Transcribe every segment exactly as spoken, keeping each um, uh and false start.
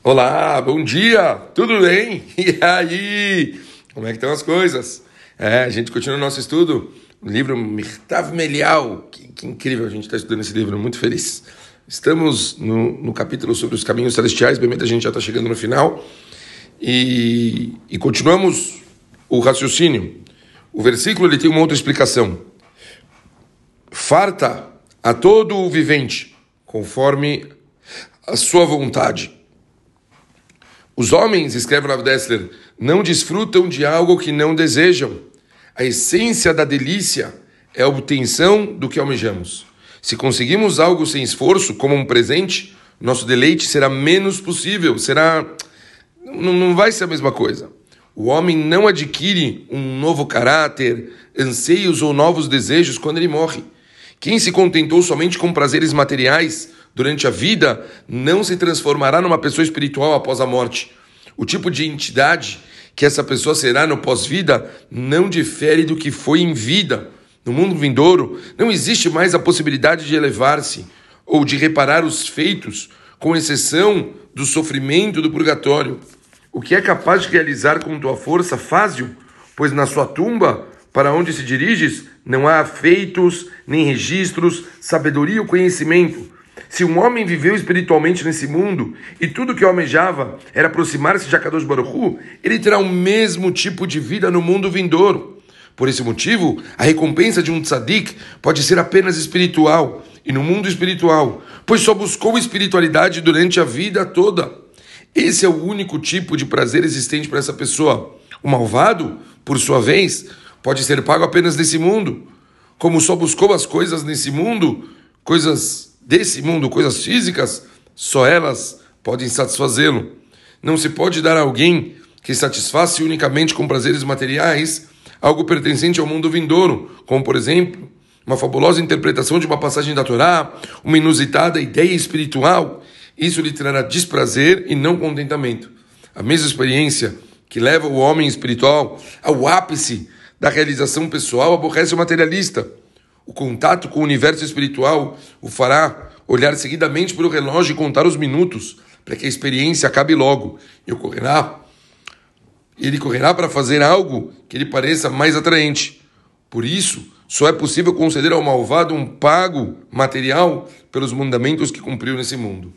Olá, bom dia, tudo bem? E aí, como é que estão as coisas? É, a gente continua o nosso estudo, o livro Mirtav Melial, que, que incrível, a gente está estudando esse livro, muito feliz. Estamos no, no capítulo sobre os caminhos celestiais, bem, a gente já está chegando no final, e, e continuamos o raciocínio. O versículo ele tem uma outra explicação. Farta a todo o vivente, conforme a sua vontade. Os homens, escreve Rav Dessler, não desfrutam de algo que não desejam. A essência da delícia é a obtenção do que almejamos. Se conseguimos algo sem esforço, como um presente, nosso deleite será menos possível, será... não, não vai ser a mesma coisa. O homem não adquire um novo caráter, anseios ou novos desejos quando ele morre. Quem se contentou somente com prazeres materiais durante a vida não se transformará numa pessoa espiritual após a morte. O tipo de entidade que essa pessoa será no pós-vida não difere do que foi em vida. No mundo vindouro, não existe mais a possibilidade de elevar-se ou de reparar os feitos, com exceção do sofrimento do purgatório. O que é capaz de realizar com tua força, faz-o, pois na sua tumba, para onde se diriges, não há feitos, nem registros, sabedoria ou conhecimento. Se um homem viveu espiritualmente nesse mundo e tudo que almejava era aproximar-se de Akadosh Baruch Hu, ele terá o mesmo tipo de vida no mundo vindouro. Por esse motivo, a recompensa de um tzadik pode ser apenas espiritual e no mundo espiritual, pois só buscou espiritualidade durante a vida toda. Esse é o único tipo de prazer existente para essa pessoa. O malvado, por sua vez, pode ser pago apenas nesse mundo. Como só buscou as coisas nesse mundo, coisas desse mundo, coisas físicas, só elas podem satisfazê-lo. Não se pode dar a alguém que satisfaça unicamente com prazeres materiais algo pertencente ao mundo vindouro, como, por exemplo, uma fabulosa interpretação de uma passagem da Torá, uma inusitada ideia espiritual. Isso lhe trará desprazer e não contentamento. A mesma experiência que leva o homem espiritual ao ápice da realização pessoal aborrece o materialista. O contato com o universo espiritual o fará olhar seguidamente para o relógio e contar os minutos para que a experiência acabe logo. E ocorrerá, ele correrá para fazer algo que lhe pareça mais atraente. Por isso, só é possível conceder ao malvado um pago material pelos mandamentos que cumpriu nesse mundo.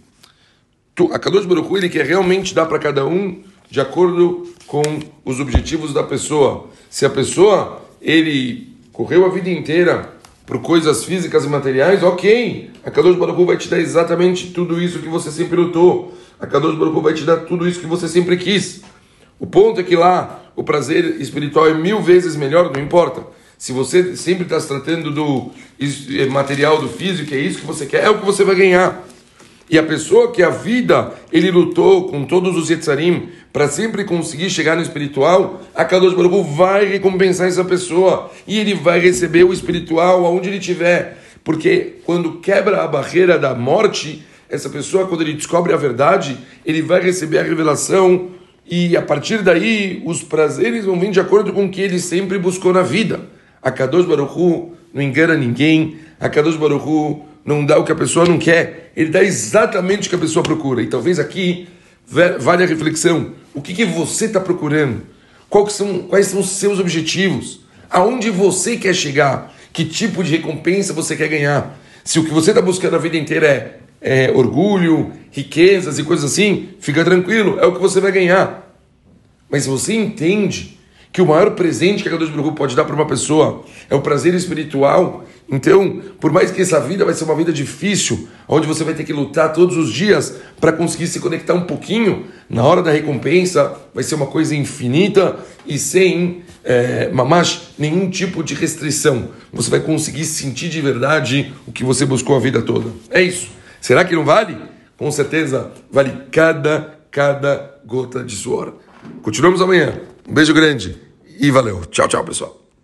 A Kadosh Baruch Hu, ele quer realmente dar para cada um de acordo com os objetivos da pessoa. Se a pessoa, ele correu a vida inteira por coisas físicas e materiais, ok, a Kadosh Baruch Hu vai te dar exatamente tudo isso que você sempre lutou. A Kadosh Baruch Hu vai te dar tudo isso que você sempre quis. O ponto é que lá o prazer espiritual é mil vezes melhor, não importa. Se você sempre está se tratando do material, do físico, que é isso que você quer, é o que você vai ganhar. E a pessoa que a vida, ele lutou com todos os Yetzarim para sempre conseguir chegar no espiritual, a Kadosh Baruch Hu vai recompensar essa pessoa e ele vai receber o espiritual aonde ele estiver. Porque quando quebra a barreira da morte, essa pessoa, quando ele descobre a verdade, ele vai receber a revelação e a partir daí os prazeres vão vir de acordo com o que ele sempre buscou na vida. A Kadosh Baruch Hu não engana ninguém, a Kadosh Baruch Hu não dá o que a pessoa não quer, ele dá exatamente o que a pessoa procura. E talvez aqui vale a reflexão. O que, que você está procurando? Quais são, quais são os seus objetivos? Aonde você quer chegar? Que tipo de recompensa você quer ganhar? Se o que você está buscando a vida inteira é, é orgulho, riquezas e coisas assim, fica tranquilo, é o que você vai ganhar. Mas se você entende que o maior presente que a Kadosh Baruch Hu pode dar para uma pessoa é o prazer espiritual, então, por mais que essa vida vai ser uma vida difícil, onde você vai ter que lutar todos os dias para conseguir se conectar um pouquinho, na hora da recompensa vai ser uma coisa infinita e sem, é, mamash, nenhum tipo de restrição. Você vai conseguir sentir de verdade o que você buscou a vida toda. É isso. Será que não vale? Com certeza vale cada, cada gota de suor. Continuamos amanhã. Um beijo grande e valeu. Tchau, tchau, pessoal.